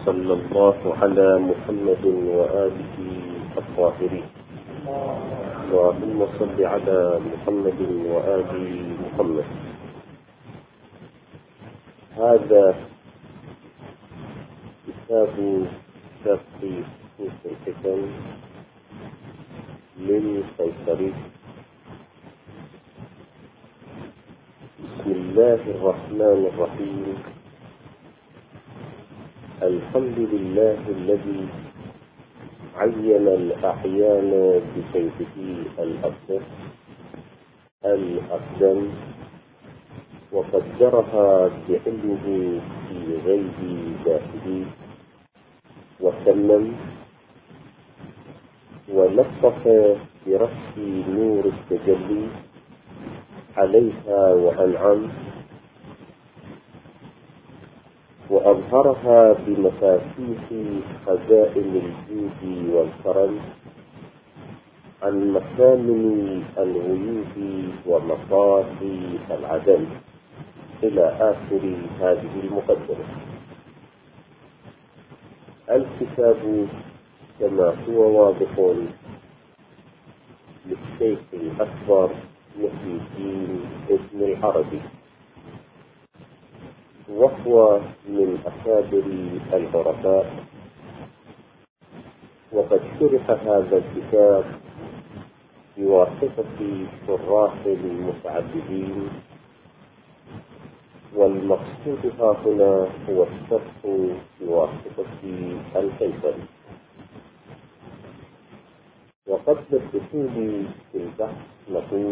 وصلى الله على محمد وآله الطاهرين. اللهم صل على محمد وآل محمد. هذا كتاب شرح نصوص الحكم للقيصري. بسم الله الرحمن الرحيم. الحمد لله الذي عين الأحيان بسيفه الأقدم وقدرها بعلمه في غيب ذاته وسلم ولطف برش نور التجلي عليها وأنعم وأظهرها بمفاتيح خزائن الجود والكرم عن مكامن الغيوب ومصافي العدم إلى آخر هذه المقدمة. الكتاب كما هو واضح للشيخ الأكبر محي الدين ابن العربي، وهو من أكابر العرفاء، وقد شرح هذا الكتاب بواسطة شراح متعددين، والمقصود ها هنا هو الشرح بواسطة القيصري. وقبل الدخول في البحث نقول: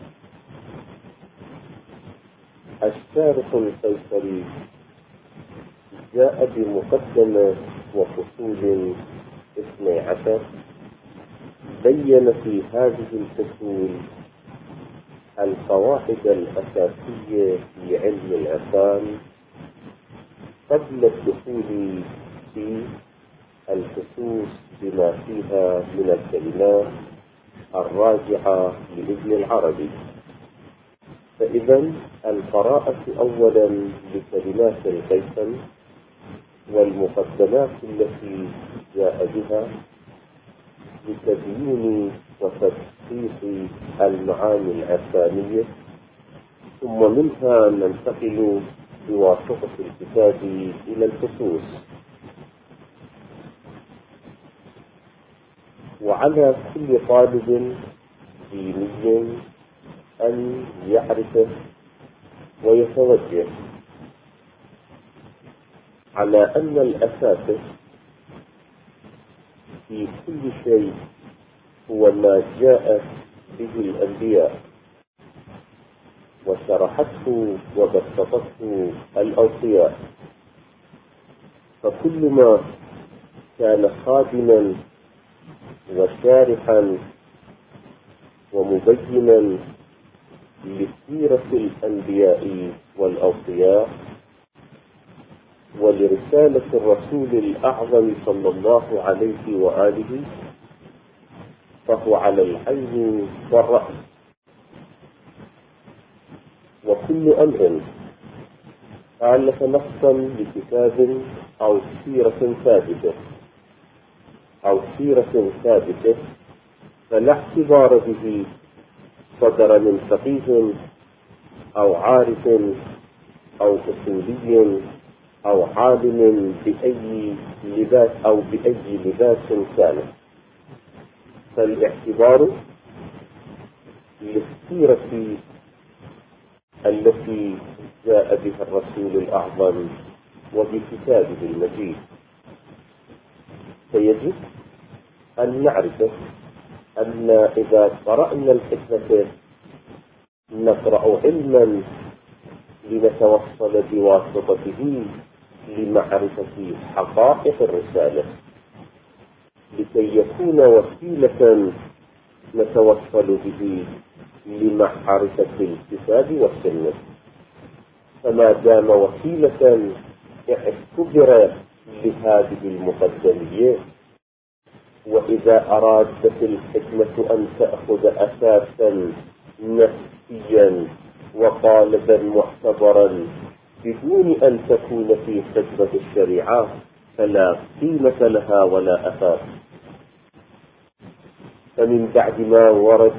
الشارح القيصري جاء بمقدمة وفصول 12 بين في هذه الفصول القواعد الأساسية في علم العرفان قبل الدخول في الخصوص بما فيها من الكلمات الراجعة لابن العربي. فإذا القراءة أولا لكلمات القيصري والمقدمات التي جاء بها لتبيين وتدقيق المعاني العرفانية، ثم منها ننتقل بواسطة الكتاب إلى الفصوص. وعلى كل طالب ديني أن يعرف ويتوجه على أن الأساس في كل شيء هو ما جاءت به الأنبياء وشرحته وبسطته الأوصياء، فكل ما كان خادما وشارحا ومبينا لسيرة الأنبياء والأوصياء ولرسالة الرسول الأعظم صلى الله عليه وآله فهو على العين والرأس. وكل أمر خالف نصا لكتاب أو سيرة ثابتة فلا اعتبار به صدر من فقيه أو عارف أو أصولي أو عالم بأي لباس كان، فالاعتبار للسيرة التي جاء بها الرسول الأعظم وبكتابه المجيد. فيجب أن نعرف أن إذا قرأنا الحكمة نقرأ علما لنتوصل بواسطته لمعرفة حقائق الرسالة، لكي يكون وسيلة نتوصل به لمعرفة الكتاب والسنة. فما دام وسيلة اعتبر لهذه المقدمية، وإذا أرادت الحكمة أن تأخذ أساسا نفسيا وقالبا معتبرا بدون أن تكون في خدمة الشريعة، فلا قيمة لها ولا أثار. فمن بعد ما ورد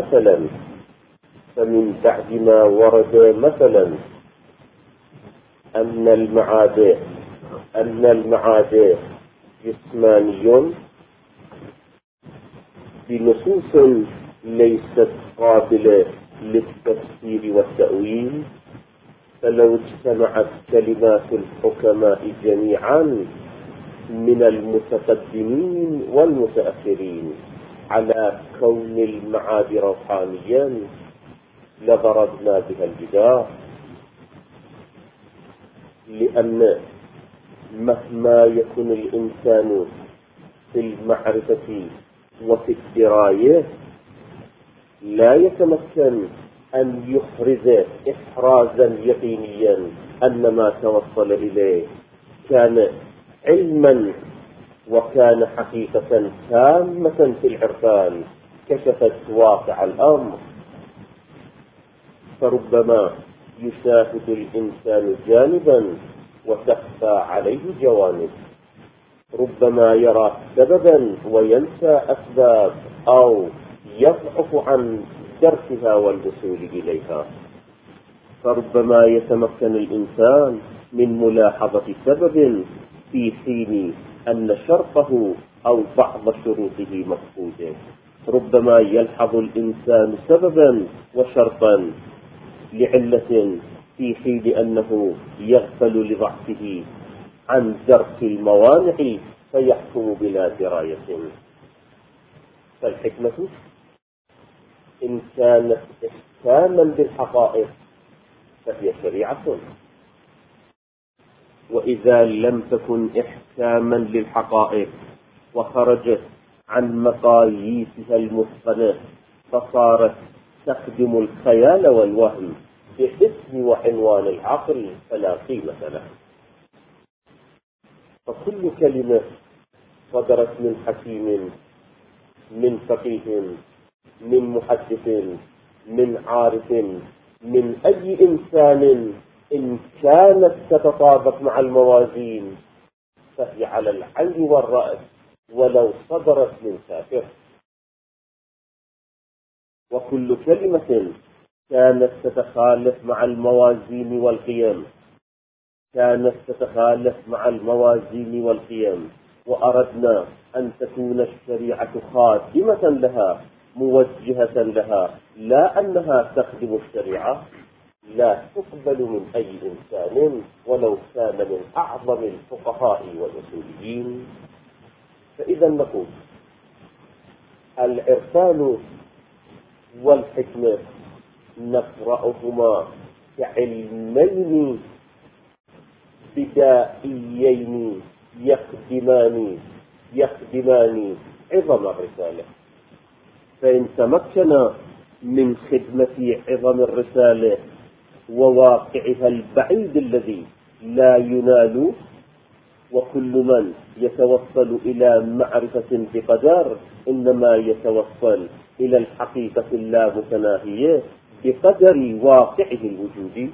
مثلا أن المعاد جسماني بنصوص ليست قابلة للتفسير والتأويل، فلو اجتمعت كلمات الحكماء جميعا من المتقدمين والمتأخرين على كون المعاد روحانيا لضربنا بها الجدار، لأن مهما يكون الإنسان في المعرفة وفي الدراية لا يتمكن أن يحرز إحرازا يقينيا أن ما توصل إليه كان علما وكان حقيقة تامة في العرفان كشفت واقع الأمر. فربما يشاهد الإنسان جانبا وتخفى عليه جوانب، ربما يرى سببا وينسى أسباب، أو يضعف عن درسها والوصول إليها. فربما يتمكن الإنسان من ملاحظة سبب في حين أن شرطه أو بعض شروطه مفقودة، ربما يلحظ الإنسان سببا وشرطا لعلة في حين أنه يغفل لضعفه عن درك الموانع فيحكم بلا دراية. فالحكمة إن كانت إحكاما بالحقائق فهي شريعة، وإذا لم تكن إحكاما للحقائق وخرجت عن مقاييسها المتقنة فصارت تخدم الخيال والوهم باسم وعنوان العقل فلا قيمة له. فكل كلمة صدرت من حكيم، من فقيه، من محدث، من عارف، من أي إنسان إن كانت تتطابق مع الموازين فهي على العين والرأس ولو صدرت من كافر. وكل كلمة كانت تتخالف مع الموازين والقيم وأردنا أن تكون الشريعة خادمة لها موجهة لها لا أنها تخدم الشريعة، لا تقبل من أي إنسان ولو كان من أعظم الفقهاء والأصوليين. فإذا نقول العرفان والحكمة نقرأهما كعلمين بدائيين يخدمان عظم الرسالة. فإن تمكن من خدمة عظم الرسالة وواقعها البعيد الذي لا ينال، وكل من يتوصل إلى معرفة بقدر إنما يتوصل إلى الحقيقة اللامتناهية بقدر واقعه الوجودي،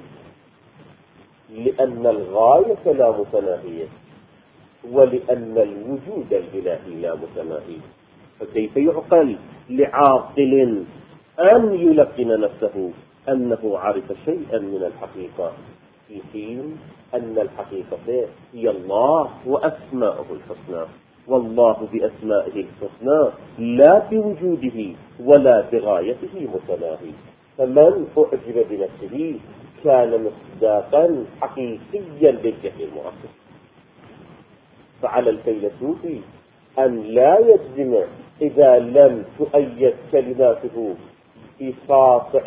لأن الغاية لا متناهية ولأن الوجود الإلهي لا متناهي. فكيف يعقل لعاقل أن يلقن نفسه أنه عرف شيئا من الحقيقة في حين أن الحقيقة هي الله وأسماءه الحسنى، والله بأسمائه الحسنى لا بوجوده ولا بغايته متناهي. فمن أعجب بنفسه كان مصداقا حقيقيا للجهل المعصر. فعلى الفيلسوف أن لا يجزم إذا لم تؤيد كلماته بساطع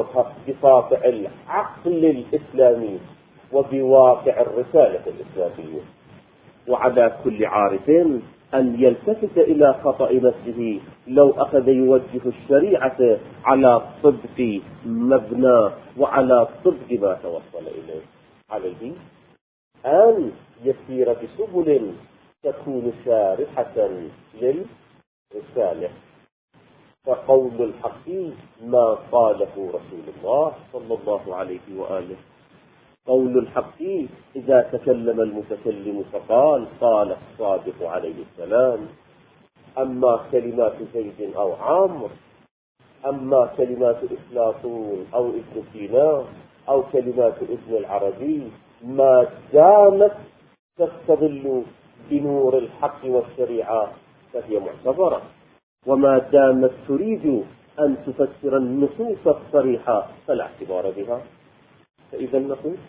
العقل الإسلامي وبواقع الرسالة الإسلامية. وعلى كل عارف أن يلتفت إلى خطأ نفسه لو أخذ يوجه الشريعة على صدق مبنى وعلى صدق ما توصل إليه. عليه أن يسير بسبل تكون شارحة للرسالة. فقول الحق ما قاله رسول الله صلى الله عليه وآله، قول الحق إذا تكلم المتكلم فقال قال الصادق عليه السلام. أما كلمات زيد أو عمرو، أما كلمات أفلاطون أو ابن سينا أو كلمات ابن العربي ما دامت تستظل بنور الحق والشريعة فهي معتبرة، وما دامت تريد أن تفسر النصوص الصريحة فلا اعتبار بها. فإذا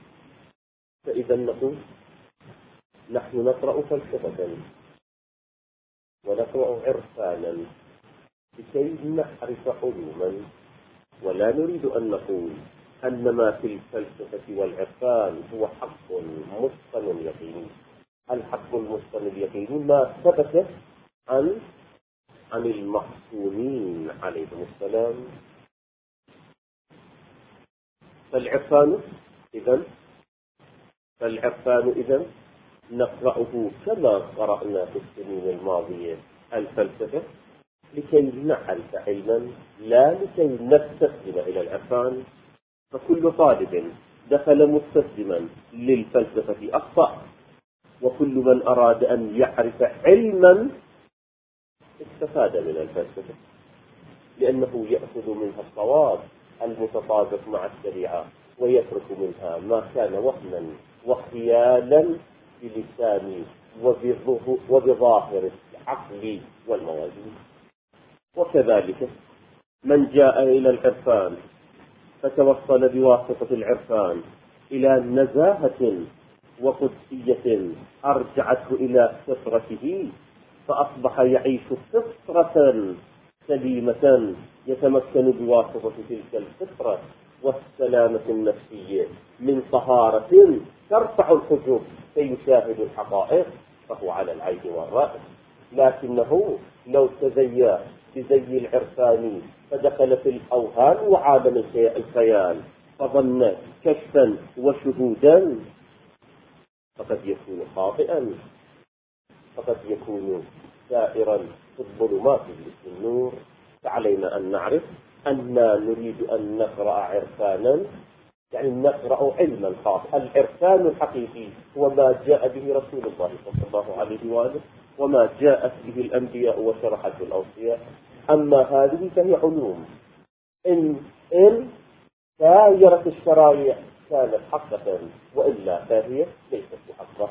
نقول نحن نقرأ فلسفة ونقرأ عرفانا لكي نعرف علوما، ولا نريد أن نقول أن ما في الفلسفة والعرفان هو حق متقن يقيني. الحق المتقن اليقيني ما ثبت عن المعصومين عليهم السلام. فالعرفان إذن نقرأه كما قرأنا في السنين الماضية الفلسفة لكي نعرف علما، لا لكي نستسلم إلى العرفان. فكل طالب دخل مستسلما للفلسفة أخطأ، وكل من أراد أن يعرف علما استفاد من الفلسفة، لأنه يأخذ منها الصواب المتطابق مع الشريعة ويترك منها ما كان وهما وخيالا بلسان وبظاهر العقل والموازين. وكذلك من جاء إلى العرفان فتوصل بواسطة العرفان إلى نزاهة وقدسية أرجعته إلى فطرته، فأصبح يعيش فطرة سليمة يتمكن بواسطة تلك الفطرة والسلامة النفسية من طهارة ترفع الحجب فيشاهد الحقائق، فهو على العين والرأس. لكنه لو تزيى بزي العرفاني فدخل في الأوهام وعالم الخيال فظن كشفا وشهودا فقد يكون خاطئا، فقد يكون سائرا في الظلمات مثل النور. فعلينا أن نعرف أننا نريد أن نقرأ عرفانا، يعني نقرأ علما خاص. العرفان الحقيقي هو ما جاء به رسول الله صلى الله عليه وآله وما جاءت به الأنبياء وشرحته الأوصياء. أما هذه فهي علوم إن سايرت الشرائع كانت حقة، وإلا فهي ليست بحقة.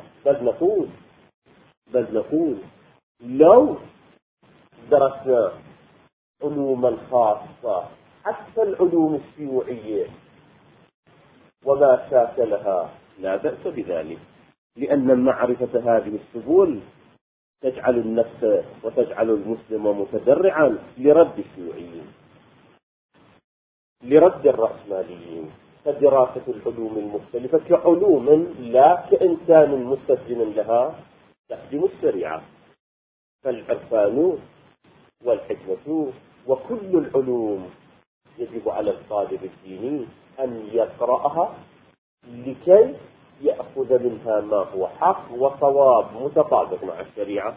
بل نقول لو درسنا علوما خاصة حتى العلوم الشيوعية وما شاكلها لا بأس بذلك، لأن معرفة هذه السبل تجعل النفس وتجعل المسلم متذرعا لرد الشيوعيين، لرد الرأسماليين. فدراسة العلوم المختلفة كعلوم لا كإنسان مستسلم لها تخدم الشريعة. فالعرفان والحكمة وكل العلوم يجب على الطالب الديني أن يقرأها لكي يأخذ منها ما هو حق وصواب متطابق مع الشريعة.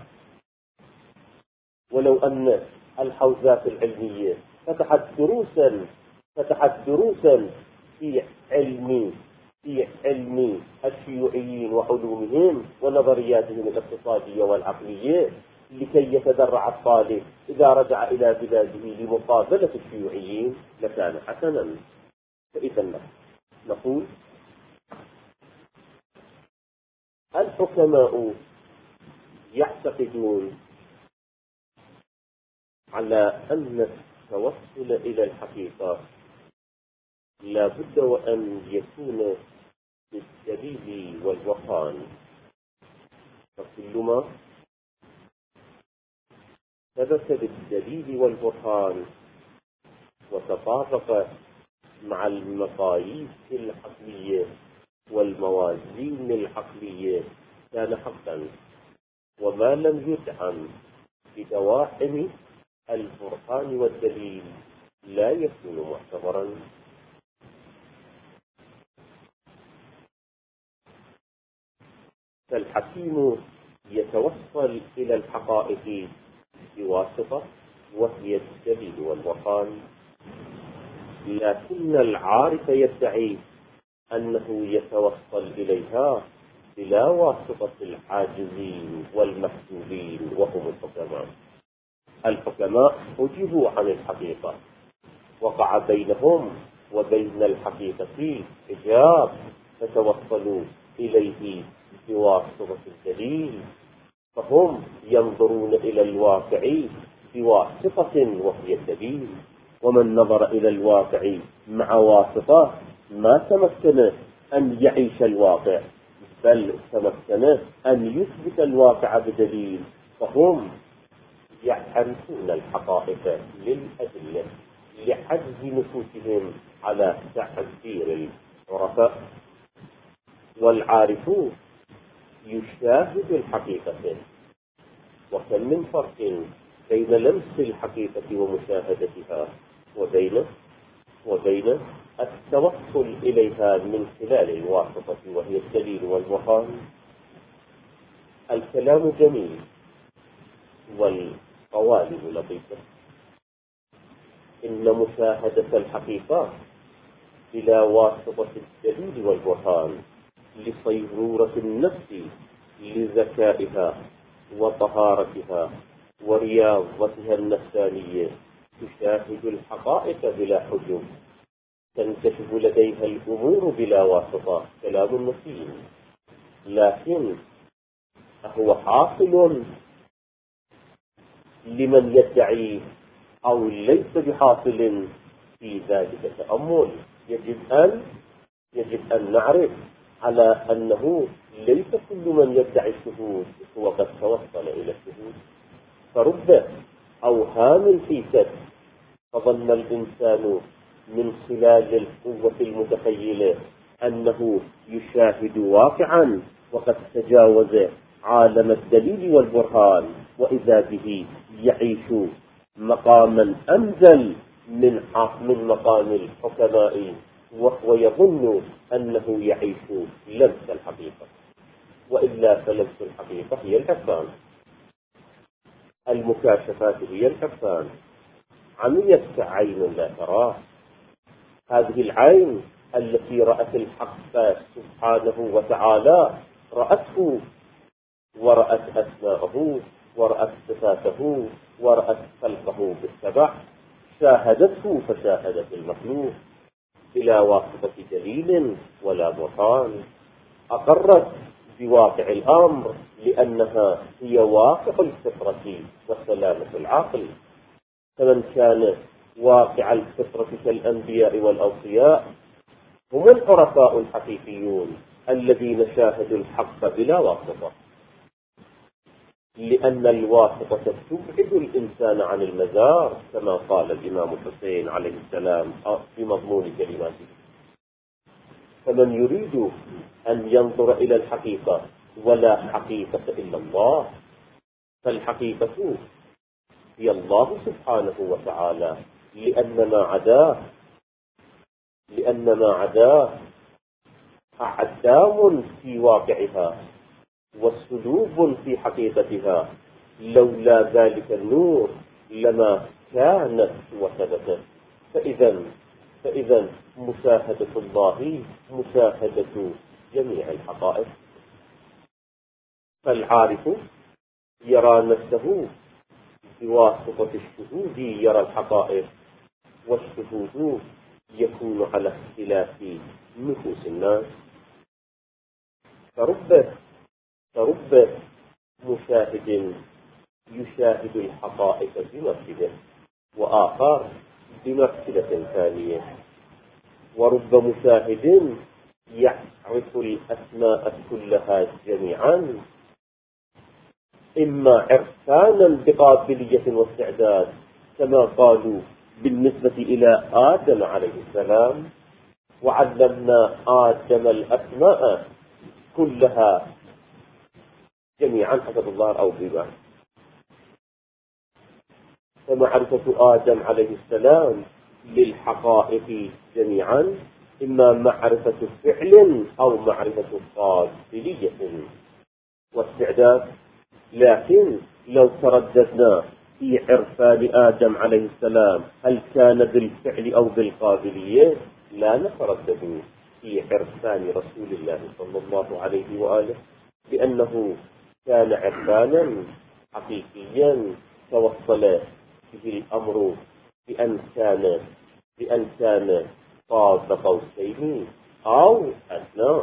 ولو أن الحوزات العلمية فتحت دروسا في علم الشيوعيين وعلومهم ونظرياتهم الاقتصادية والعقلية لكي يتدرع الطالب إذا رجع إلى بلاده لمقابلة الشيوعيين لكان حسنا. فإذا نقول الحكماء يعتقدون على أن التوصل إلى الحقيقة لا بد وأن يكون بالدليل والبرهان. فكل ما ثبت بالدليل والبرهان وتطابق مع المقاييس العقلية والموازين العقلية كان حقا، وما لم يدعم بدواعم البرهان والدليل لا يكون معتبرا. فالحكيم يتوصل إلى الحقائق بواسطة وهي الدليل والبرهان، لكن العارف يدعي أنه يتوصل إليها بلا واسطة العاجزين والمحجوبين وهم الحكماء. الحكماء حجبوا عن الحقيقة، وقع بينهم وبين الحقيقة حجاب، فتوصلوا إليه بواسطة الدليل، فهم ينظرون إلى الواقع بواسطة وهي الدليل. ومن نظر إلى الواقع مع واسطة ما تمكن أن يعيش الواقع، بل تمكن أن يثبت الواقع بدليل، فهم يعرفون الحقائق للأدلة لعجز نفوسهم على تعبير العرفاء. والعارفون يشاهد الحقيقة، وكم من فرق بين لمس الحقيقة ومشاهدتها وبين التوصل إليها من خلال الواسطة وهي الدليل والبرهان. الكلام جميل والقوالب لطيفة، إن مشاهدة الحقيقة بلا واسطة الدليل والبرهان لصيرورة النفس لذكائها وطهارتها ورياضتها النفسانية، تشاهد الحقائق بلا حجب، تنكشف لديها الأمور بلا واسطة. كلام نسيم، لكن هو حاصل لمن يدعي أو ليس بحاصل؟ في ذلك تأمل. يجب أن نعرف على أنه ليس كل من يدعي الشهود هو قد توصل إلى الشهود. فرب أوهام فيست، فظن الإنسان من خلال القوة المتخيلة أنه يشاهد واقعا، وقد تجاوز عالم الدليل والبرهان، وإذا به يعيش مقاما أنزل من مقام الحكماء، وهو يظن أنه يعيش لمس الحقيقة. وإلا فلمس الحقيقة هي الحسان، المكاشفات هي الحسان. عميت عين لا تراه، هذه العين التي رأت الحق سبحانه وتعالى، رأته ورأت أسماءه ورأت صفاته ورأت خلقه بالتبع، شاهدته فشاهدت المخلوق بلا واسطة دليل ولا برهان. أقرت بواقع الأمر لأنها هي واقع الفطرة وسلامة العقل. فمن كان واقع الفطرة كالأنبياء والأوصياء هم العرفاء الحقيقيون الذين شاهدوا الحق بلا واسطة، لأن الواسطة تبعد الإنسان عن المزار، كما قال الإمام الحسين عليه السلام في مضمون كلماته. فمن يريد أن ينظر إلى الحقيقة ولا حقيقة إلا الله، فالحقيقة هي الله سبحانه وتعالى، لأن ما عداه أعدام في واقعها والسلوب في حقيقتها، لولا ذلك النور لما كانت وثبتت. فإذا مشاهدة الله مشاهدة جميع الحقائق. فالعارف يرى نفسه بواسطة الشهود، يرى الحقائق، والشهود يكون على اختلاف نفوس الناس. فرب مشاهد يشاهد الحقائق بمفسدة، وآخر بمفسدة ثانية. ورب مشاهد يعرف الأسماء كلها جميعا، إما عرفانا بقابلية واستعداد، كما قالوا بالنسبة إلى آدم عليه السلام: وعلمنا آدم الأسماء كلها جميعا حسب الله أو بما. فمعرفة آدم عليه السلام للحقائق جميعا إما معرفة فعل أو معرفة قابلية واستعداد. لكن لو ترددنا في عرفان آدم عليه السلام هل كان بالفعل أو بالقابلية، لا نتردد، في عرفان رسول الله صلى الله عليه وآله، بأنه كان عرفانا حقيقيا توصل به الأمر بأن كان قاب قوسين أو أدنى.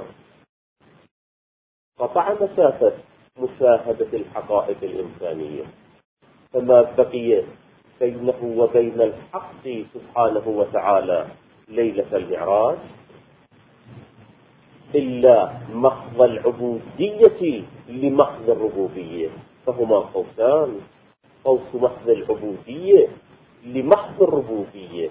قطع مسافة مشاهدة الحقائق الإنسانية، فما بقي بينه وبين الحق سبحانه وتعالى ليلة المعراج إلا محض العبودية لمحض الربوبية، فهما قوسان: قوس محض العبودية لمحض الربوبية.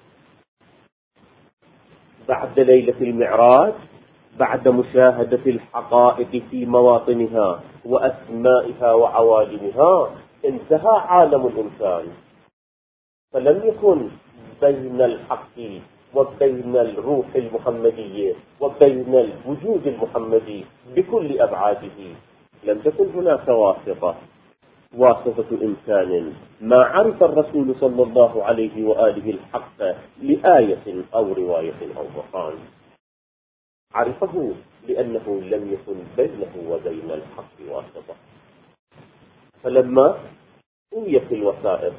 بعد ليلة المعراج، بعد مشاهدة الحقائق في مواطنها وأسمائها وعوالمها، انتهى عالم الإنسان، فلم يكن بين الحق وبين الروح المحمدية وبين الوجود المحمدي بكل أبعاده، لم تكن هناك واسطة إنسان. ما عرف الرسول صلى الله عليه وآله الحق لآية أو رواية أو مقال، عرفه لأنه لم يكن بينه وبين الحق واسطة. فلما أويت الوسائط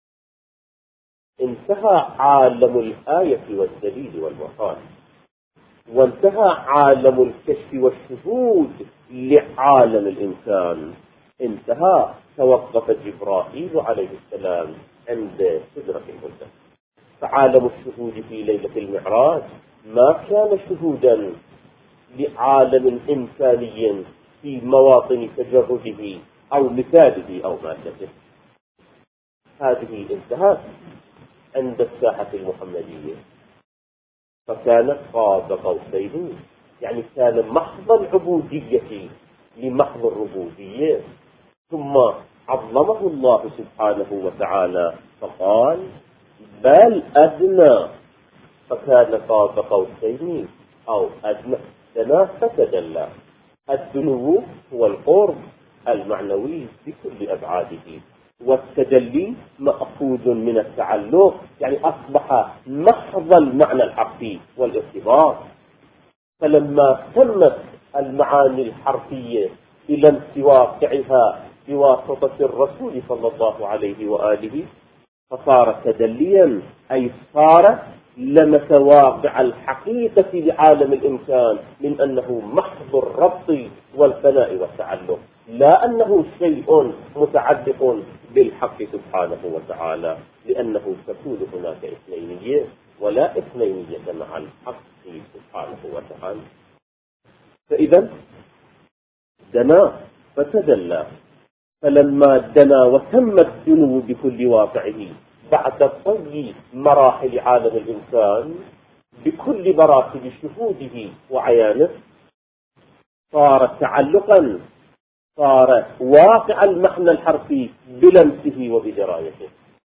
انتهى عالم الآية والدليل والمقال، وانتهى عالم الكشف والشهود لعالم الإنسان. انتهى، توقف جبرائيل عليه السلام عند سدرة المنتهى. فعالم الشهود في ليلة المعراج ما كان شهودا لعالم إنساني في مواطن تجرده أو مثاله أو مادته. هذه انتهت عند الساحة المحمدية، فكان قاب قوسين، يعني كان محض العبودية لمحض الربوبية. ثم عظمه الله سبحانه وتعالى فقال: بل أدنى، فكان قاب قوسين أو أدنى. دنا فتدلى. الدنو هو القرب المعنوي بكل أبعاده، والتجلي مأخوذ من التعلق، يعني أصبح محض المعنى الحرفي والارتباط. فلما تمت المعاني الحرفية بلمس واقعها بواسطة الرسول صلى الله عليه وآله، فصار تدليا، أي صار لمس واقع الحقيقة لعالم الإنسان من أنه محض الربط والفناء والتعلق، لا أنه شيء متعلق بالحق سبحانه وتعالى، لأنه تكون هناك اثنينية ولا اثنينية مع الحق سبحانه وتعالى. فإذا دنا فتدلى. فلما دنا وتم الدنو بكل واقعه بعد طي مراحل عالم الإنسان بكل مراتب شهوده وعيانه، صار تعلقا، صار واقع المعنى الحرفي بلمسه وبدرايته.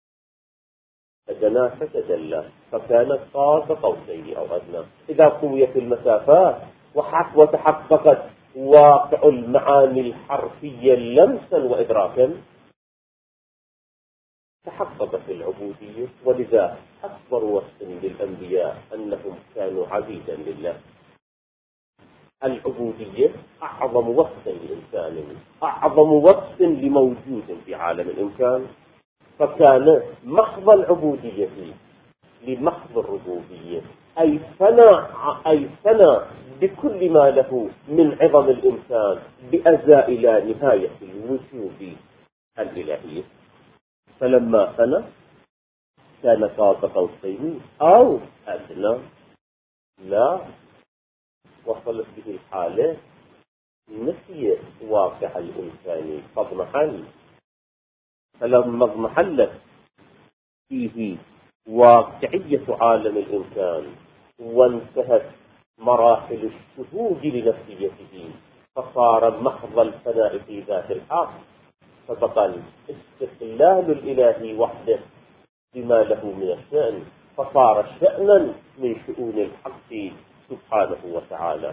فدنا فتدلى، فكان قاب قوسين أو أدنى. إذا قويت المسافات وتحققت واقع المعاني الحرفية لمسا وإدراكا، تحققت العبودية. ولذا أكبر وصف للأنبياء أنهم كانوا عبيدا لله. العبودية أعظم وصف لإنسان، أعظم وصف لموجود في عالم الإمكان. فكان محض العبودية لمحض الربوبية، أي فنى بكل ما له من عظم الإنسان بأزاء إلى نهاية الوجود الإلهي. فلما فنى كان قاب قوسين أو أدنى. لا، وصلت به الحالة نسي واقع الإنسان فاضمحل. فلما اضمحلت فيه واقعية عالم الإنسان وانتهت مراحل الشهود لنفسيته، فصار محض الفناء في ذات الحق، فبقى الاستقلال الإلهي وحده بما له من الشأن، فصار شأنا من شؤون الحق سبحانه وتعالى.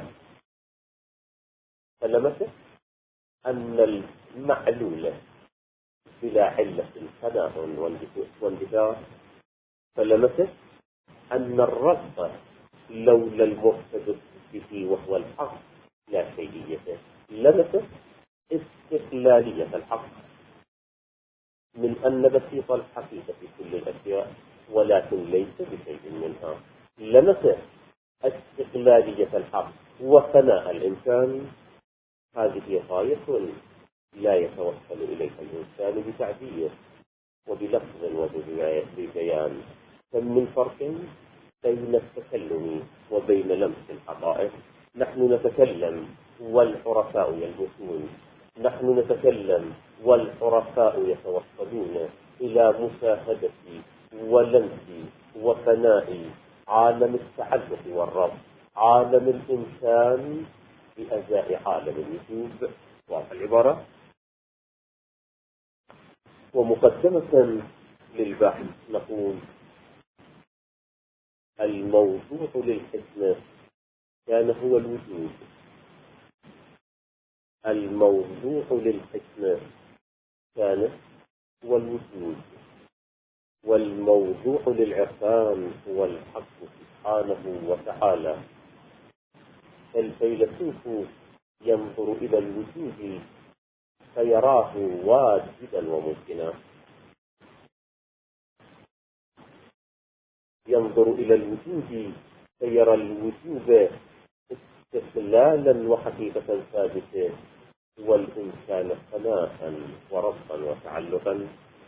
فلمسه أن المعلولة بلا علة فناء واندثار. فلمسه أن الرزق لولا المرتبط به وهو الحق لا شيئيته. لمسه استقلالية الحق من أن بسيط الحقيقة في كل الأشياء ولكن ليس بشيء منها. لمسه استقلالية الحق وفناء الإنسان. هذه غاية لا يتوصل إليها الإنسان بتعبير وبلفظ وببيان. كم من فرق بين التكلم وبين لمس الحقائق. نحن نتكلم والعرفاء يلمسون، نحن نتكلم والعرفاء يتوصلون إلى مشاهدة ولمس وفناء عالم التعلق والربط، عالم الإنسان بأجزاء عالم الوجود. واضح العبارة؟ ومقدمة للبحث نقول الموضوع للحكمة كان هو الوجود. الموضوع للحكمة كان هو الوجود، والموضوع للعرفان هو الحق سبحانه وتعالى. الفيلسوف ينظر إلى الوجود فيراه واجبا وممكنا، ينظر إلى الوجود فيرى الوجود استقلالا وحقيقة ثابتة، والإنسان فناء وربطا وتعلقا.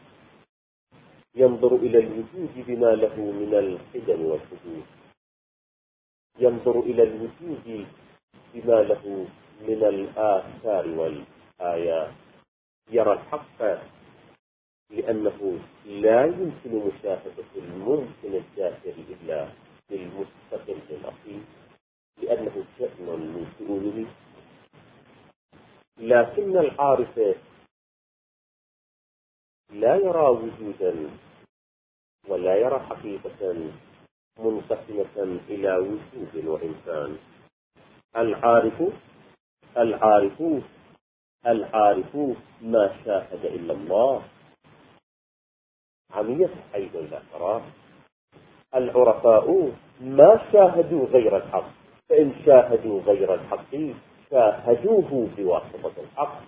ينظر إلى الوجود بما له من القدم والحدوث، ينظر إلى الوجود بما له من الآثار والآيات. يرى الحق لأنه لا يمكن مشاهدة الممكن الداخل إلا بالمستقل الأصيل، لأنه شأن من شؤونه. لكن العارف لا يرى وجودا ولا يرى حقيقة منقسمة إلى وجود وإنسان. العارف ما شاهد إلا الله، عمية حيث لا تراه. العرفاء ما شاهدوا غير الحق، فإن شاهدوا غير الحق شاهدوه بواسطة الحق.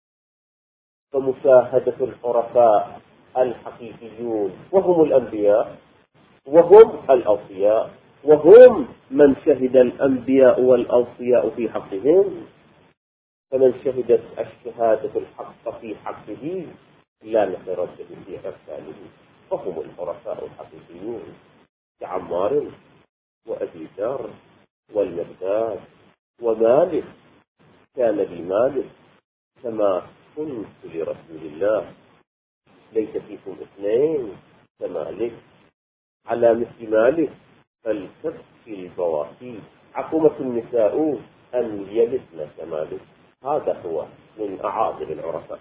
فمشاهدة العرفاء الحقيقيون وهم الأنبياء وهم الأوصياء، وهم من شهد الأنبياء والأوصياء في حقهم. فمن شهدت الشهادة الحق في حقه لا نتردد في أرساله، فهم العرفاء الحقيقيون كعمار وأبي ذر والمقداد ومالك. كان لي مالك كما كنت لرسول الله، ليس فيكم اثنين كمالك. على مثل مالك فلتبكي البواكي، عقمت النساء أن يلدن كمالك. هذا هو من أعاظم العرفاء.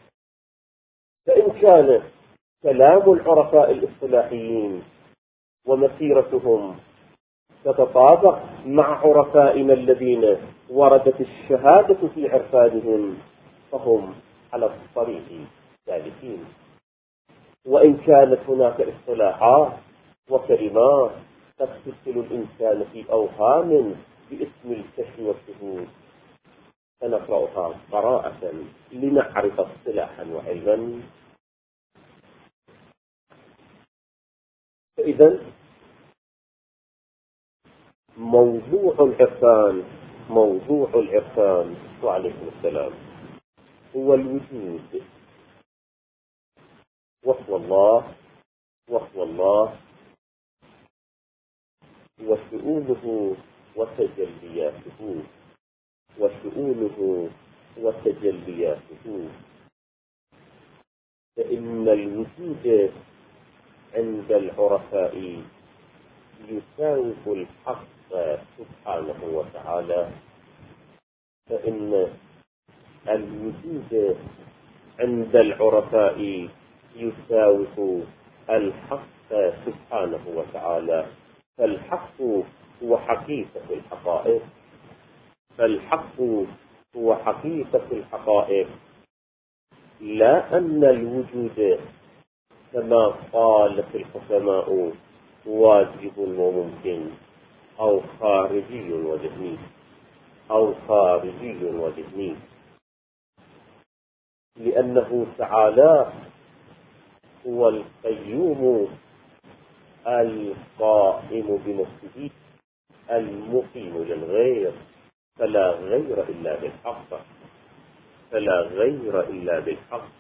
فإن كان كلام العرفاء الاصطلاحيين ومسيرتهم تتطابق مع عرفائنا الذين وردت الشهادة في عرفانهم، فهم على الطريق سالكين. وإن كانت هناك اصطلاحات وكلمات قد تدخل الإنسان في أوهام باسم الكشف والشهود، فنقرأها قراءة لنعرف اصطلاحا وعلما. فإذا موضوع العرفان وعليكم السلام هو الوجود، وهو الله وشؤونه وتجلياته. فإن الوجود عند العرفاء يساوق الحق سبحانه وتعالى. فإن الوجود عند العرفاء يساوق الحق سبحانه وتعالى. فالحق هو حقيقة الحقائق، لا أن الوجود كما قالت الحكماء واجب وممكن. أو خارجي وذهني أو خارجي وذهني، لأنه تعالى هو القيوم القائم بنفسه المقيم للغير، فلا غير إلا بالحق، فلا غير إلا بالحق،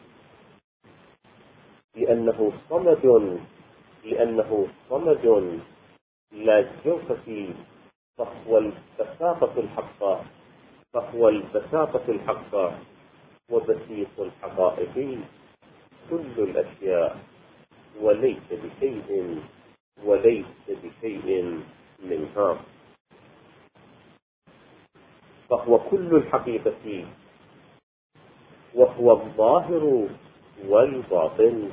لأنه صمد، لأنه صمد لا جوف فيه، فهو البساطة الحق، فهو البساطة الحق وبسيط الحقائق كل الأشياء، وليس بشيء منها، فهو كل الحقيقة، وهو الظاهر والباطن،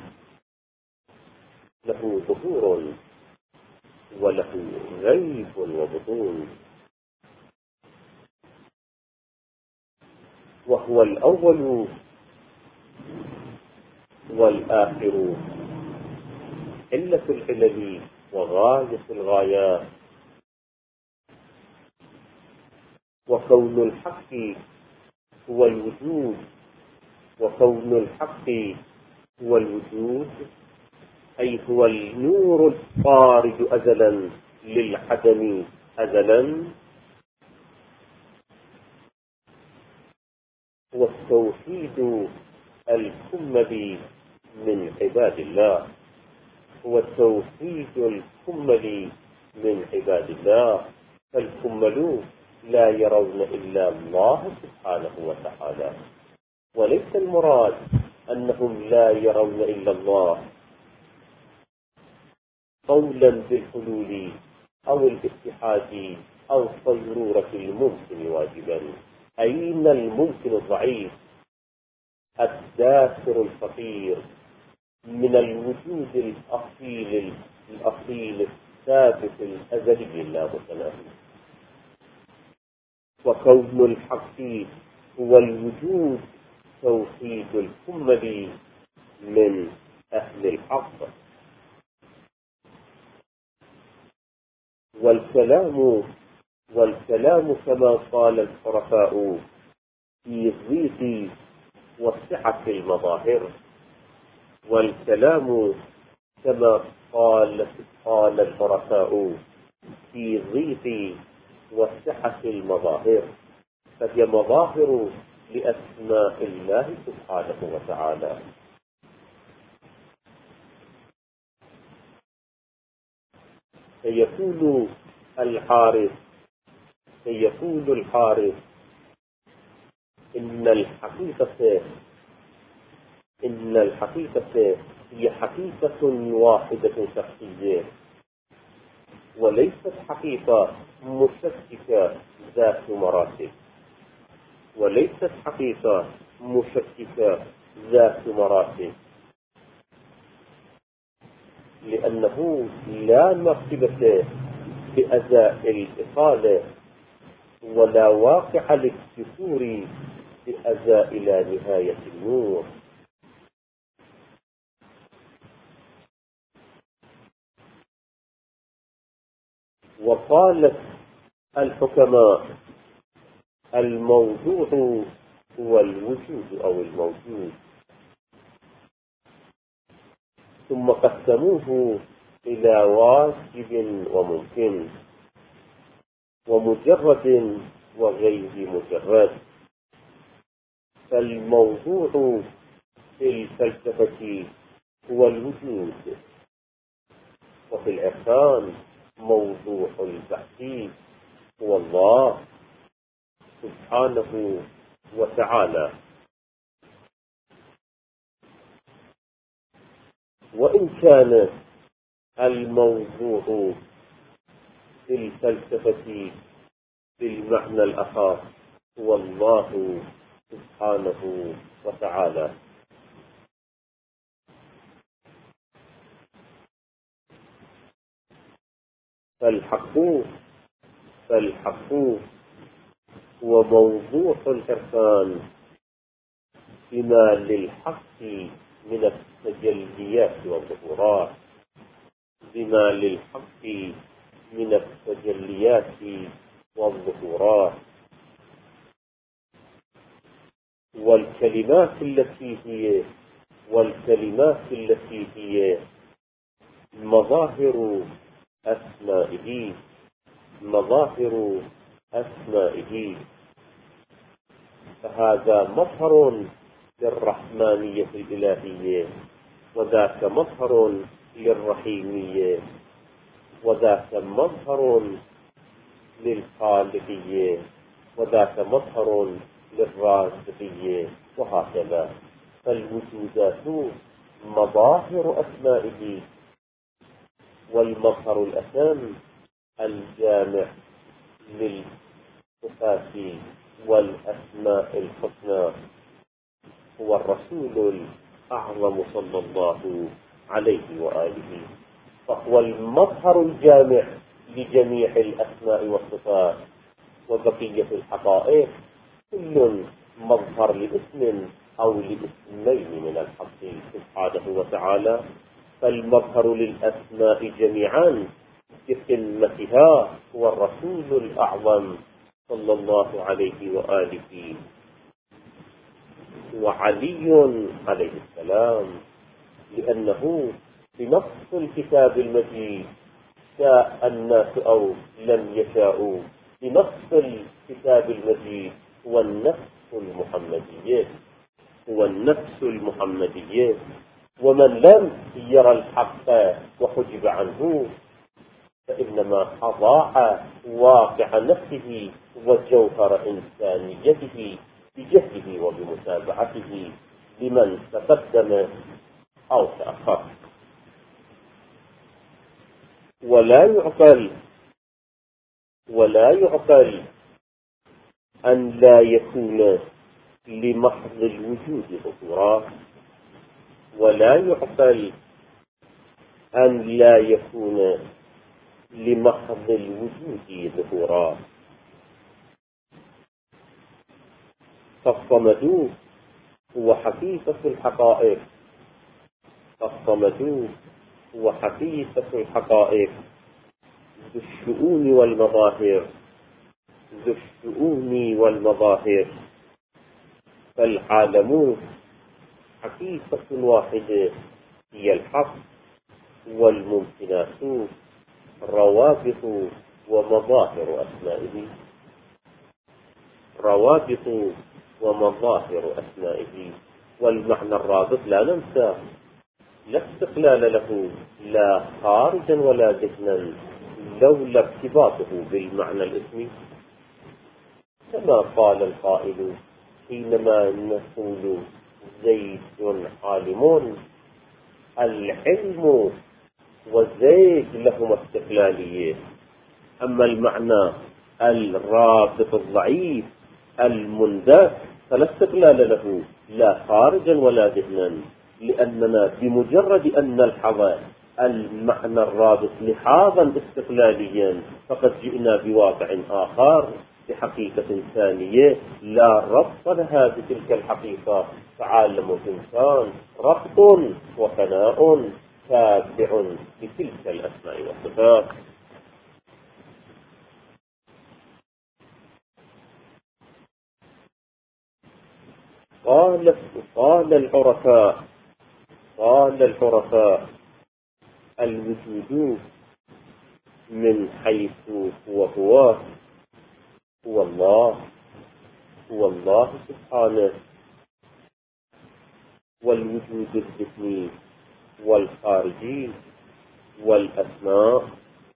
له ظهور وله غيب وبطون، وهو الأول والآخر، علة العلل وغاية الغايات، وكون الحق هو الوجود، وكون الحق هو الوجود أي هو النور الخارج أزلا للعدم أزلا، هو التوحيد الكمل من عباد الله، هو التوحيد الكمل من عباد الله، فالكمل لا يرون إلا الله سبحانه وتعالى، وليس المراد أنهم لا يرون إلا الله قولا بالحلول أو الاتحاد أو صيرورة الممكن واجبا. أين الممكن الضعيف الداخر الفقير من الوجود الأصيل الثابت الأزلي اللامتناهي؟ وكون الحق هو الوجود توحيد الكمل من أهل الحق. والكلام كما قال الحرفاء في ضيق وسعة المظاهر، والكلام كما قال الحرفاء في ضيق وسعة المظاهر، فهي مظاهر لأسماء الله سبحانه وتعالى. فيقول الحارث إن الحقيقة هي حقيقة واحدة شخصية، وليست حقيقة مشككة ذات مراتب، وليست حقيقة مشككة ذات مراتب، لأنه لا مرتبة بأداء الإطالة ولا واقع للسفور بأداء إلى نهاية النور. وقالت الحكماء الموضوع هو الوجود أو الموجود، ثم قسموه إلى واجب وممكن ومجرد وغير مجرد. فالموضوع في الفلسفة هو الوجود، وفي العرفان موضوع البحث هو الله سبحانه وتعالى. وإن كان الموضوع في الفلسفة بالمعنى الأخر هو الله سبحانه وتعالى، فالحق هو موضوع العرفان بما للحق من التجليات والظهورات، بما للحق من التجليات والظهورات، والكلمات التي هي مظاهر أسمائه، فهذا مظهر للرحمانية الإلهية، وذاك مظهر للرحيمية، وذاك مظهر للخالقية، وذاك مظهر للرازقية، وهكذا. فالوجودات مظاهر أسمائه، والمظهر الأتم الجامع للصفات والأسماء الحسنى هو الرسول الأعظم صلى الله عليه وآله، فهو المظهر الجامع لجميع الأسماء والصفات، وبقية الحقائق كل مظهر لاسم أو لاسمين من الحق سبحانه وتعالى. فالمظهر للأسماء جميعا بقمتها هو الرسول الأعظم صلى الله عليه وآله، وعلي عليه السلام، لأنه بنص الكتاب المجيد شاء الناس أو لم يشاءوا، بنص الكتاب المجيد هو النفس المحمدية، ومن لم يرى الحق وحجب عنه فإنما أضاع واقع نفسه وجوهر إنسانيته بجهله وبمتابعته لمن تقدم أو تأخر. ولا يعقل أن لا يكون لمحض الوجود ظهورا، ولا يعقل أن لا يكون لمحض الوجود ظهورا. فالصمد هو حقيقة الحقائق، ذو الشؤون والمظاهر، فالعالم حقيقة واحدة هي الحق، والممكنات روابط ومظاهر أسمائه. والمعنى الرابط لا ننسى، لا استقلال له لا خارجا ولا ذهنا لولا ارتباطه بالمعنى الاسمي، كما قال القائل حينما نقول زيد عالم، العلم وزيد لهما استقلالية، أما المعنى الرابط الضعيف المندى فلا استقلال له لا خارجا ولا ذهنا، لأننا بمجرد أن نلحظ المعنى الرابط لحاظا استقلاليا فقد جئنا بواقع آخر بحقيقة ثانية لا ربط لها بتلك الحقيقة، فعالم الإنسان ربط وفناء تابع لتلك الأسماء والصفات. قال العرفاء الوجود من حيث هو الله سبحانه، والوجود الذهني والخارجي والأسماء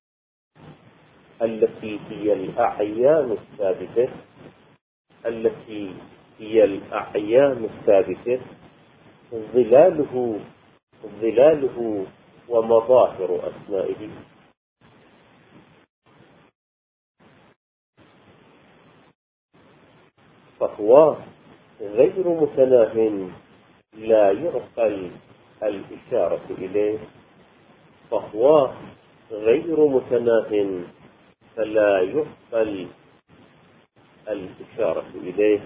التي هي الأعيان الثابتة ظلاله ومظاهر أسمائه. فهو غير متناه لا يعقل الإشارة إليه، فهو غير متناه فلا يعقل الإشارة إليه.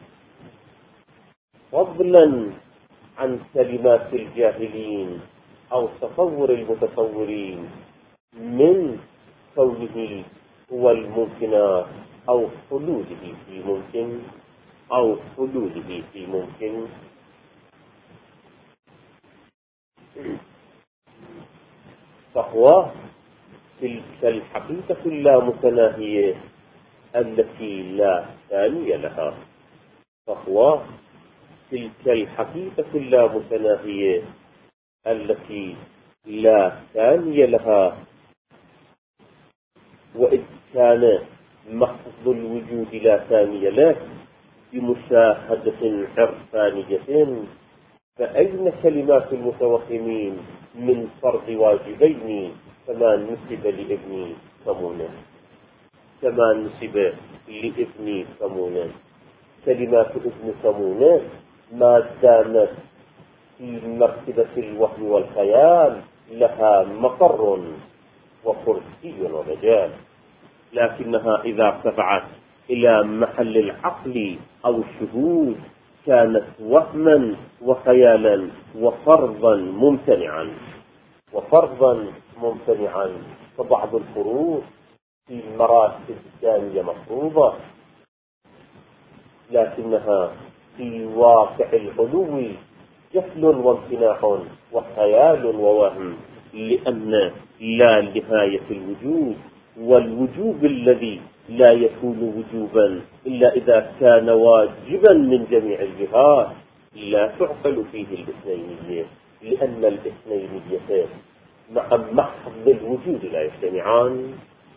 فضلا عن كلمات الجاهلين أو تصور المتصورين من كونه هو الممكنات أو حلوله في ممكن أو حلوله في ممكن. فهو تلك الحقيقة اللامتناهية التي لا ثاني لها. فهو تلك الحقيقة اللامتناهية التي لا ثاني لها. وإذ كان محض الوجود لا ثاني له بمشاهدة عرفانية، فأين كلمات المتوهمين من فرض واجبين كما نسب لابن صمونة؟ كما نسب لابن صمونة. كلمات ابن صمونة ما دامت في مرتبة الوهم والخيال لها مقر وكرسي ومجال، لكنها إذا ارتفعت إلى محل العقل أو الشهود كانت وهما وخيالا وفرضا ممتنعا. فبعض الفروض في المراتب الثانية مفروضة، لكنها في واقع العلو جهل وامتناع وخيال ووهم، لأن لا نهاية الوجود، والوجوب الذي لا يكون وجوبا إلا إذا كان واجبا من جميع الجهات لا تعقل فيه الاثنينية، لأن الاثنينية مع محض الوجود لا يجتمعان.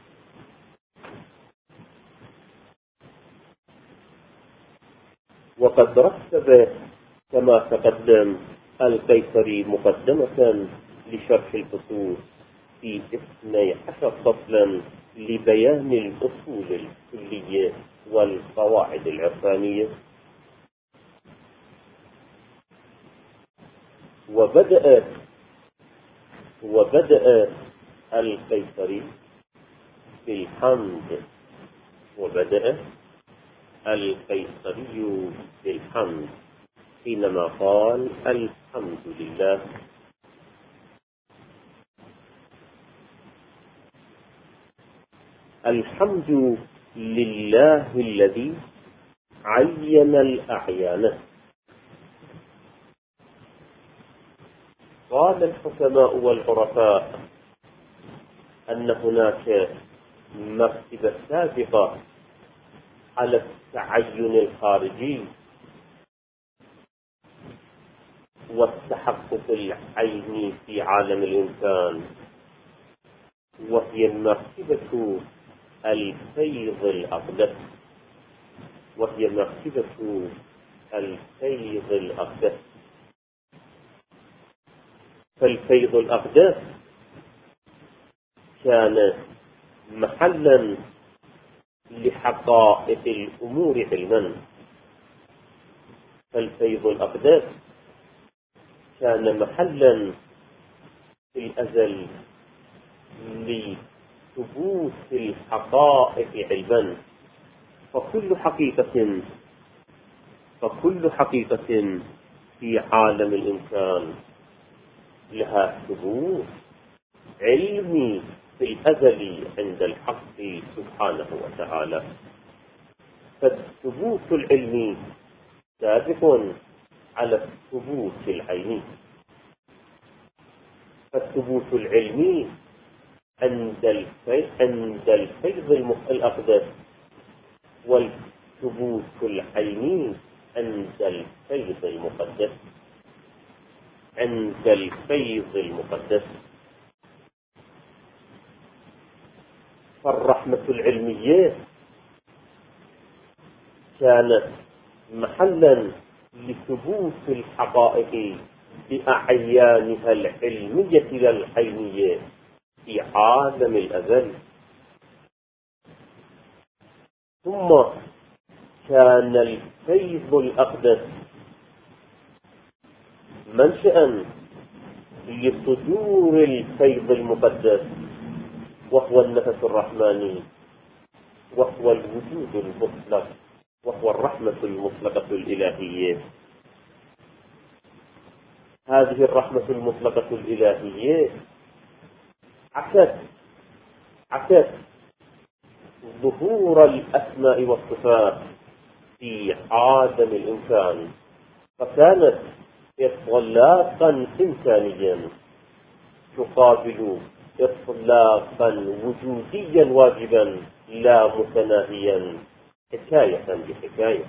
وقد رتب كما تقدم القيصري مقدمة لشرح الفصول في 12 فصلا لبيان الأصول الكلية والقواعد العرفانية. وبدأ القيصري بالحمد حينما قال: الحمد لله. الحمد لله الذي عين الأعيان. قال الحكماء والعرفاء أن هناك مرتبة سابقة على التعين الخارجي والتحقق العيني في عالم الإنسان، وهي مرتبة الفيض الأقدس. فالفيض الأقدس كان محلا لحقائق الأمور علما. فالفيض الأقدس كان محلا في الأزل لثبوت الحقائق علما. فكل حقيقة في عالم الإنسان لها ثبوت علمي في الأزل عند الحق سبحانه وتعالى. فالثبوت العلمي سابق على الثبوت العيني. فالثبوت العلمي عند الفيض الأقدس، والثبوت العيني عند الفيض المقدس. فالرحمة العلمية كانت محلا لثبوت الحقائق بأعيانها العلمية لا العينية في عالم الأزل. ثم كان الفيض الأقدس منشأ لصدور الفيض المقدس، وهو النفس الرحماني، وهو الوجود المطلق، وهو الرحمة المطلقة الإلهية. هذه الرحمة المطلقة الإلهية عكت ظهور الأسماء والصفات في عالم الإنسان، فكانت إطلاقا إنسانيا تقابل إطلاقا وجوديا واجبا لا متناهيا حكاية بحكاية.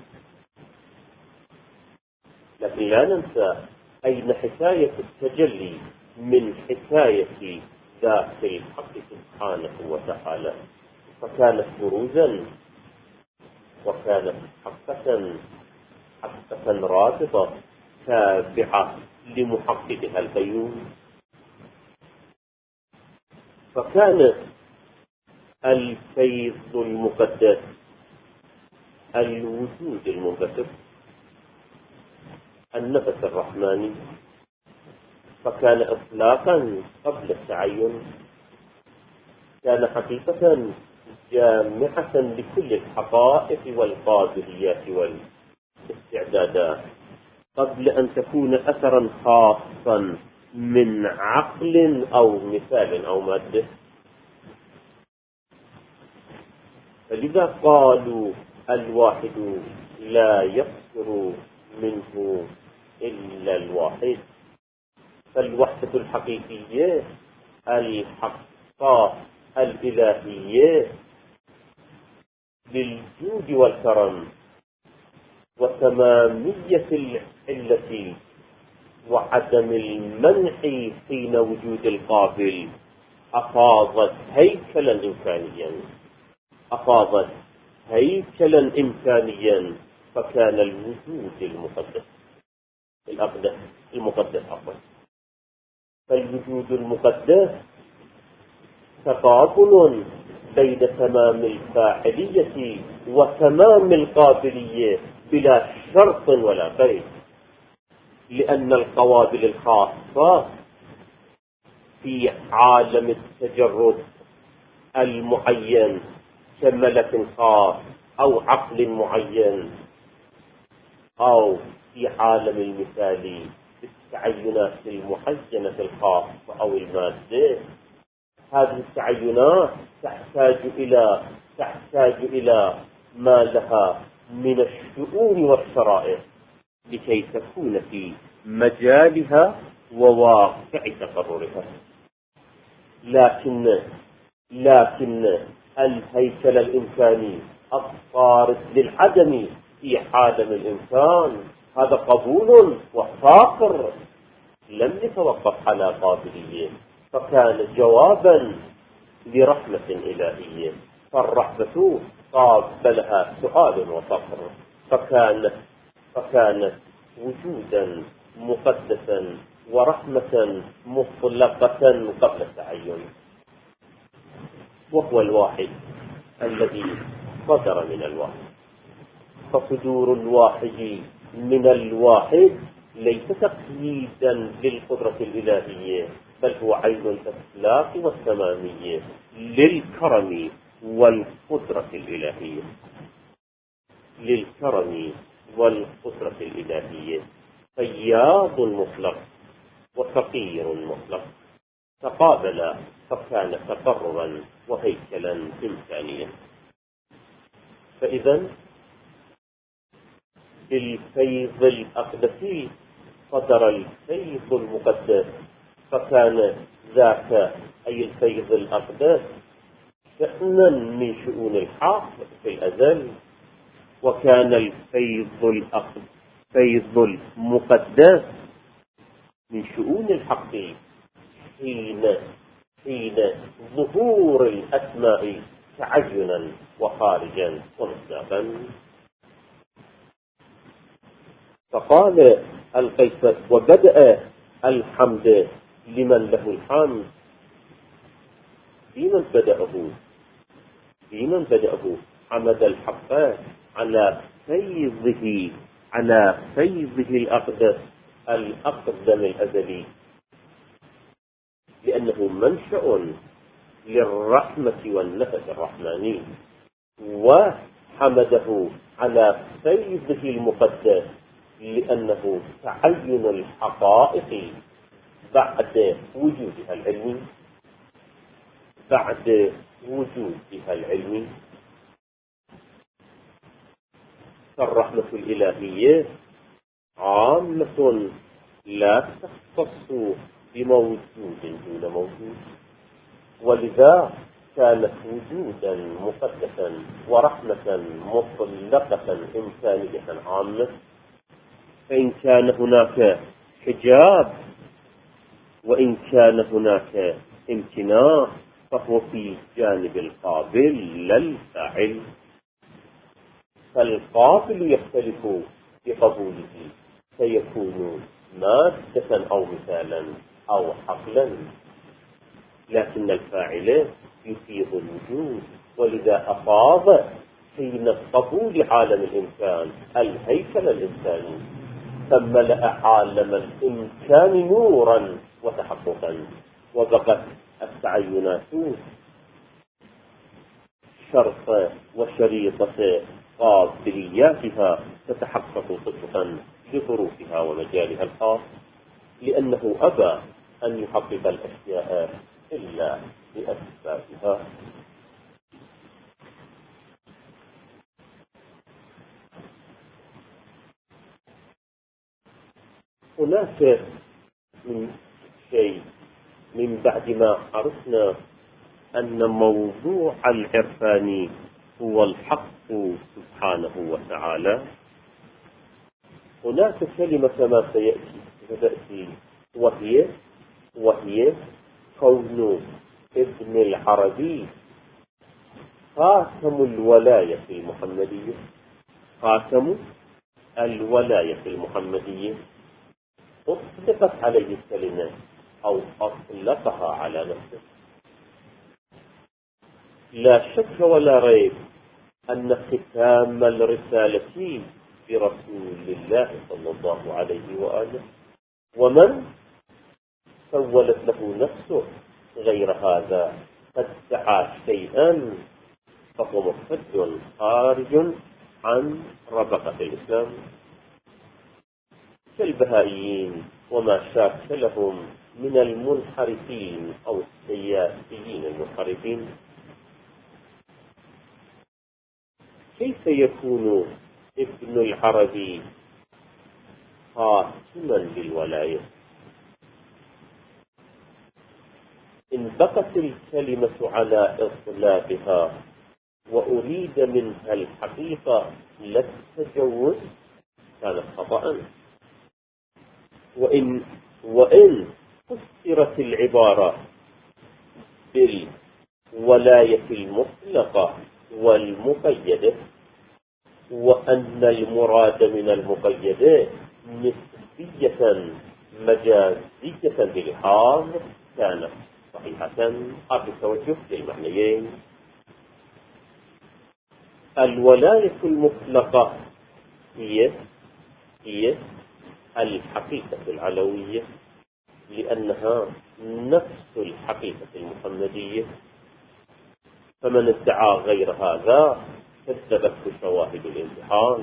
لكن لا ننسى أين حكاية التجلي من حكاية ذات الحق سبحانه وتعالى، فكانت بروزا وكانت حقة رابطة تابعة لمحققها القيوم. فكان الفيض المقدس الوجود المنبثق النفس الرحماني، فكان إطلاقا قبل التعين، كان حقيقة جامعة لكل الحقائق والقابليات والاستعدادات قبل أن تكون أثرا خاصا من عقل أو مثال أو مادة. فلذا قالوا الواحد لا يصدر منه إلا الواحد. فالوحدة الحقيقية الحقة الإلهية للجود والكرم وتمامية العلة وعدم المنع حين وجود القابل أفاضت هيكلا إمكانيا، فكان الوجود المقدس فالوجود المقدس تقابل بين تمام الفاعلية وتمام القابلية بلا شرط ولا قيد، لأن القوابل الخاصة في عالم التجرد المعين كملك خاص أو عقل معين، أو في عالم المثالي التعينات المحينة الخاصة أو المادة، هذه التعينات تحتاج إلى ما لها من الشؤون والشرائع لكي تكون في مجالها وواقع تقررها. لكن الهيكل الإنساني الصارف للعدم في عالم الإنسان هذا قبول وفاقر لم يتوقف على قابلية، فكان جوابا لرحمة إلهية، فالرحمة قابلها سؤال وفقر، فكانت وجودا مقدسا ورحمة مطلقة قبل التعين. وهو الواحد الذي صدر من الواحد، فصدور الواحد من الواحد ليس تقييدا للقدرة الإلهية، بل هو عين الإطلاق والتمامية للكرم والقدرة الإلهية. فياض مطلق وفقير مطلق تقابلا، فكان تقربا وهيكلا إمكانيا. فإذا بالفيض الأقدسي صدر الفيض المقدس، فكان ذاك أي الفيض الأقدس شأنا من شؤون الحق في الأزل، وكان الفيض المقدس من شؤون الحق حين ظهور الأسماء تعينا وخارجا ومصداقا. فقال القيصر: وبدأ الحمد لمن له الحمد. بمن بدأه حمد الحق على فيضه الأقدم الأزلي، لأنه منشأ للرحمة والنفس الرحماني، وحمده على فيضه المقدس لأنه لأنه تعين الحقائق بعد وجودها العلمي، بعد وجودها العلمي. فالرحمة الإلهية عامة لا تختص بموجود دون موجود، ولذا كانت وجودا مقدسا ورحمة مطلقة إنسانية عامة. فإن كان هناك حجاب وإن كان هناك امتناع فهو في جانب القابل لا الفاعل. فالقابل يختلف بقبوله، سيكون مادة أو مثالا أو حقلا، لكن الفاعل يفيض الوجود. ولذا أفاض حين قبول عالم الإمكان الهيكل الإنساني، فملأ عالم الإمكان نورا وتحققا، وبقت التعينات شرط وشريطة قابلياتها تتحقق صدقا بظروفها ومجالها الخاص، لأنه أبى أن يحقق الأشياء إلا بأسبابها. هناك من شيء من بعد ما عرفنا أن موضوع العرفان هو الحق سبحانه وتعالى. هناك كلمة ما ستأتي وهي كون ابن العربي خاتم الولاية المحمدية، خاتم الولاية المحمدية. أطلقت عليه الكلمة أو أطلقها على نفسه. لا شك ولا ريب أن ختام الرسالة برسول الله صلى الله عليه وآله، ومن سولت له نفسه غير هذا فادعى شيئا فهو مرتد خارج عن ربقة الإسلام، كالبهائيين وما شاكلهم من المنحرفين أو السياسيين المنحرفين. كيف يكون ابن العربي خاتما للولاية؟ إن بقت الكلمة على إطلاقها وأريد منها الحقيقة لا التجوز كانت خطأ. وإن فسرت العبارة بالولاية المطلقة والمقيدة، وأن المراد من المقيدة نسبية مجازية بلحاظ كانت صحيحة قبل التوجه للمعنيين. الولاية المطلقة هي الحقيقة العلوية، لأنها نفس الحقيقة المحمدية، فمن ادعى غير هذا كذبته شواهد الامتحان.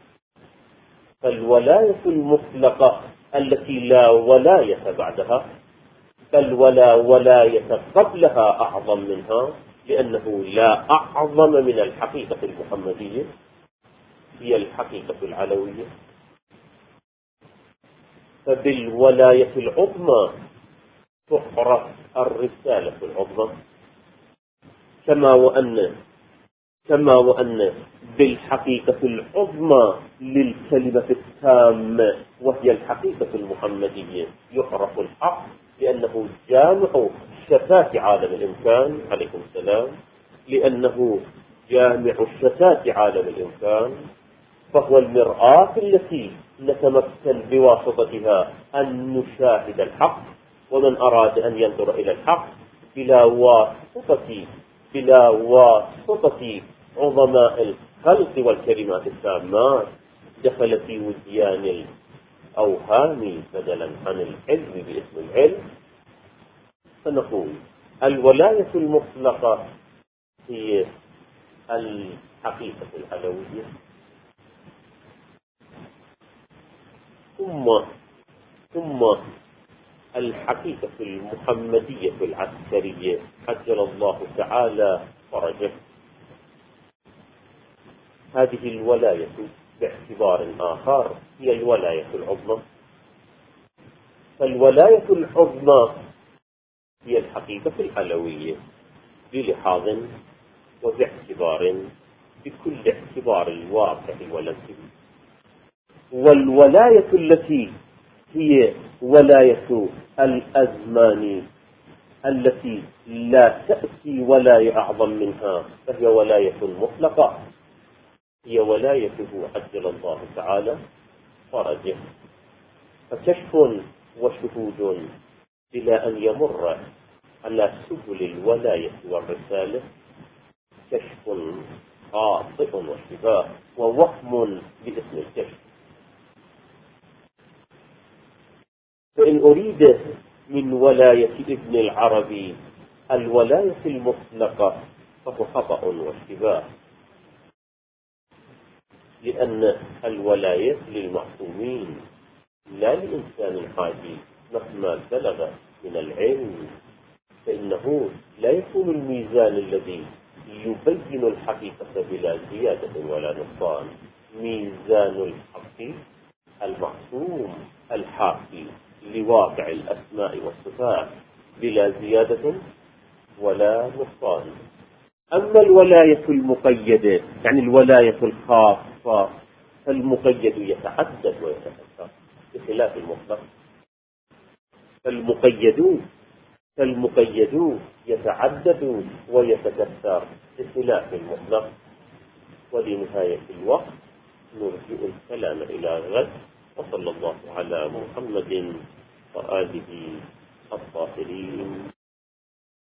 فالولاية المطلقة التي لا ولاية بعدها، بل ولا ولاية قبلها أعظم منها، لأنه لا أعظم من الحقيقة المحمدية، هي الحقيقة العلوية. فبالولاية العظمى تعرف الرسالة العظمى، كما وأن بالحقيقة العظمى للكلمة التامة وهي الحقيقة المحمدية يعرف الحق، لأنه جامع شتات عالم الإمكان. عليكم السلام. لأنه جامع شتات عالم الإمكان، فهو المرآة التي نتمكن بواسطتها أن نشاهد الحق. ومن أراد أن ينظر إلى الحق بلا واسطة عظماء الخلق والكلمات التامات دخل في وديان الأوهام بدلا عن العلم باسم العلم. فنقول الولاية المطلقة هي الحقيقة العلوية، ثم الحقيقة المحمدية العسكرية عجل الله تعالى فرجه. هذه الولاية باعتبار آخر هي الولاية العظمى. فالولاية العظمى هي الحقيقة العلوية بلحاظ وباعتبار بكل اعتبار الواقع والذي. والولاية التي هي ولاية الأزمان التي لا تأتي ولاية أعظم منها فهي ولاية مطلقة، هي ولايته عجل الله تعالى فرجه. فكشف وشهود إلى أن يمر على سبل الولاية والرسالة كشف خاطئ وشباه ووهم باسم الكشف. فإن أريد من ولاية ابن العربي الولاية المطلقة فهو خطأ واشتباه، لأن الولاية للمعصومين لا لإنسان عادي مهما بلغ من العلم، فإنه لا يكون الميزان الذي يبين الحقيقة بلا زيادة ولا نقصان ميزان الحق المعصوم الحاكي لواقع الأسماء والصفات بلا زيادة ولا نقصان. أما الولاية المقيدة يعني الولاية الخاصة فالمقيد يتعدد ويتكثر بخلاف المطلق. فالمقيد يتعدد ويتكثر بخلاف المطلق. ولنهاية الوقت نرجع الكلام إلى غد، وصلى الله على محمد وآله الطاهرين.